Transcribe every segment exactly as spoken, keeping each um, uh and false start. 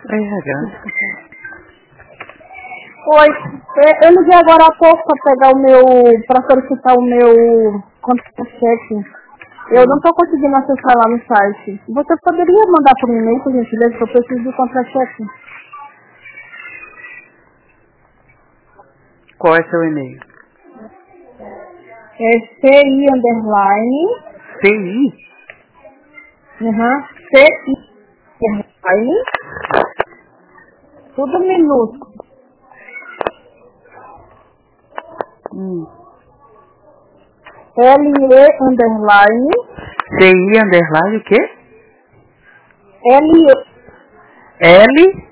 R H. Oi, é, eu liguei agora há pouco para pegar o meu, para solicitar o meu contra-cheque. Eu não estou conseguindo acessar lá no site. Você poderia mandar por e-mail, por gentileza, que eu preciso do contra-cheque? Qual é seu e-mail? É C I underline. C I? Uhum. C I underline. Tudo minúsculo. Hum. L E underline. C I underline o quê? L E. L?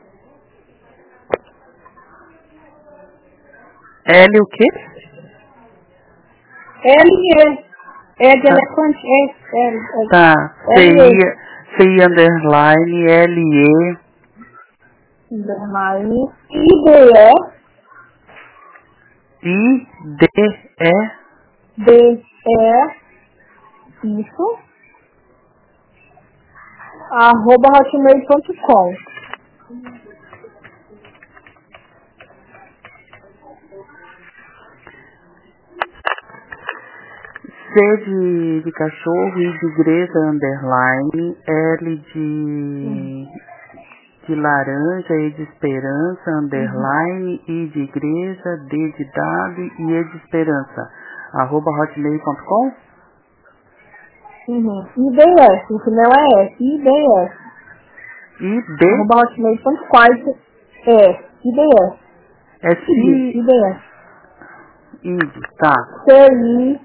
L o quê? L E. É de Ah, elefante. É, é, é. tá. C L I, E. C I underline L E. Underline. I D E. I D E. D E. Isso. Arroba hotmail ponto com. C de, de cachorro, I de igreja, underline, L de, de laranja, E de esperança, underline, I de igreja, D de dado e E de esperança, arroba hotmail ponto com? Uhum. I D S, o final é S. I D S. I D, Arroba hotmail ponto com. É. I D S. é I C, D S. I D, tá. C I.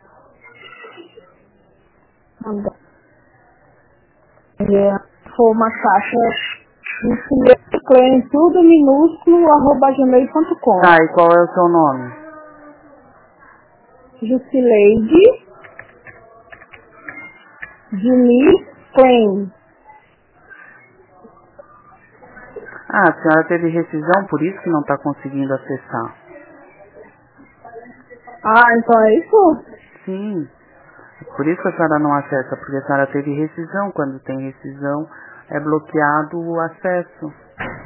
Foi uma caixa. Claim, tudo minúsculo, arroba gmail ponto com. Tá, e qual é o seu nome? Jusileide Diniz Claim. Ah, a senhora teve rescisão, por isso que não está conseguindo acessar. Ah, então é isso? Sim, por isso que a senhora não acessa, porque a senhora teve rescisão. Quando tem rescisão, é bloqueado o acesso.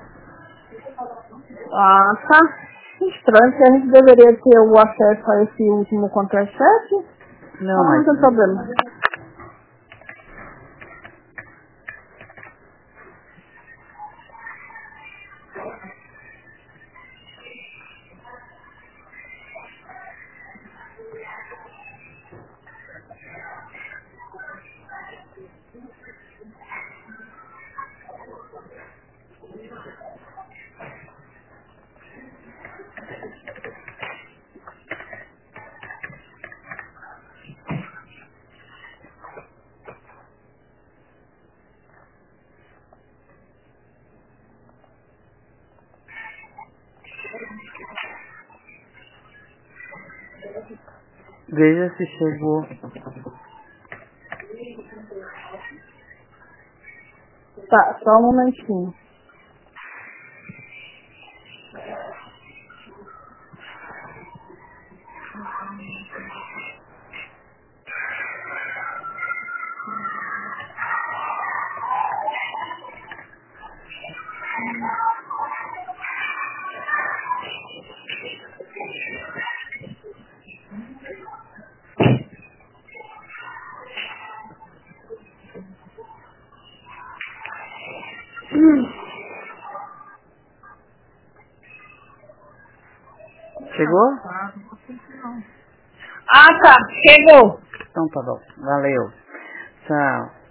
Ah, tá. Estranho, que a gente deveria ter o acesso a esse último contra-cheque. Não, Ah, não mas tem problema. veja se chegou. Tá, só um momentinho. Chegou? Ah, tá. Chegou. Então tá bom. Valeu. Tchau.